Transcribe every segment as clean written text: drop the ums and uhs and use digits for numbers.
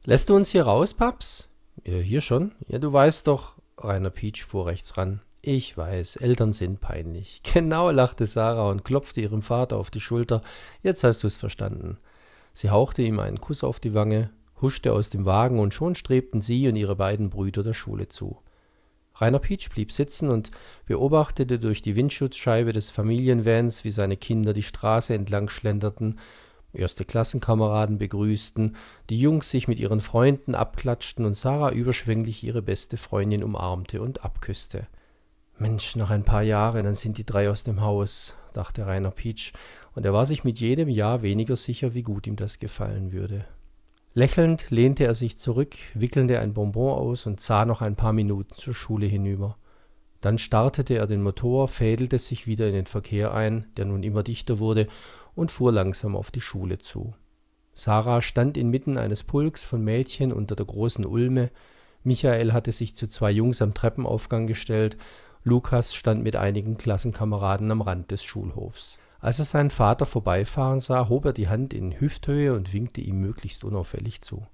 Lässt du uns hier raus, Paps? Hier schon? Ja, du weißt doch. Rainer Pietsch fuhr rechts ran. Ich weiß, Eltern sind peinlich. Genau, lachte Sarah und klopfte ihrem Vater auf die Schulter. Jetzt hast du es verstanden. Sie hauchte ihm einen Kuss auf die Wange, huschte aus dem Wagen und schon strebten sie und ihre beiden Brüder der Schule zu. Rainer Pietsch blieb sitzen und beobachtete durch die Windschutzscheibe des Familienvans, wie seine Kinder die Straße entlang schlenderten, erste Klassenkameraden begrüßten, die Jungs sich mit ihren Freunden abklatschten und Sarah überschwänglich ihre beste Freundin umarmte und abküsste. Mensch, noch ein paar Jahre, dann sind die drei aus dem Haus, dachte Rainer Pietsch, und er war sich mit jedem Jahr weniger sicher, wie gut ihm das gefallen würde. Lächelnd lehnte er sich zurück, wickelte ein Bonbon aus und sah noch ein paar Minuten zur Schule hinüber. Dann startete er den Motor, fädelte sich wieder in den Verkehr ein, der nun immer dichter wurde, und fuhr langsam auf die Schule zu. Sarah stand inmitten eines Pulks von Mädchen unter der großen Ulme, Michael hatte sich zu zwei Jungs am Treppenaufgang gestellt, Lukas stand mit einigen Klassenkameraden am Rand des Schulhofs. Als er seinen Vater vorbeifahren sah, hob er die Hand in Hüfthöhe und winkte ihm möglichst unauffällig zu.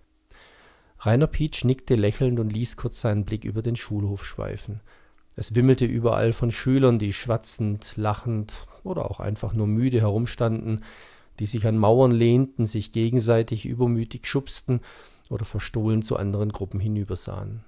Rainer Pietsch nickte lächelnd und ließ kurz seinen Blick über den Schulhof schweifen. Es wimmelte überall von Schülern, die schwatzend, lachend oder auch einfach nur müde herumstanden, die sich an Mauern lehnten, sich gegenseitig übermütig schubsten oder verstohlen zu anderen Gruppen hinübersahen.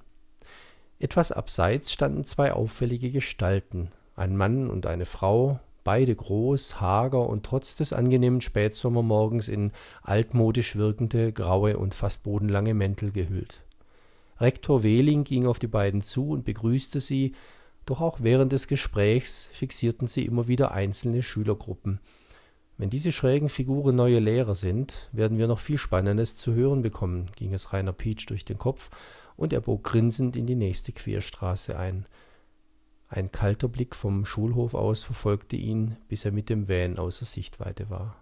Etwas abseits standen zwei auffällige Gestalten, ein Mann und eine Frau, beide groß, hager und trotz des angenehmen Spätsommermorgens in altmodisch wirkende, graue und fast bodenlange Mäntel gehüllt. Rektor Wehling ging auf die beiden zu und begrüßte sie, doch auch während des Gesprächs fixierten sie immer wieder einzelne Schülergruppen. Wenn diese schrägen Figuren neue Lehrer sind, werden wir noch viel Spannendes zu hören bekommen, ging es Rainer Pietsch durch den Kopf, und er bog grinsend in die nächste Querstraße ein. Ein kalter Blick vom Schulhof aus verfolgte ihn, bis er mit dem Van außer Sichtweite war.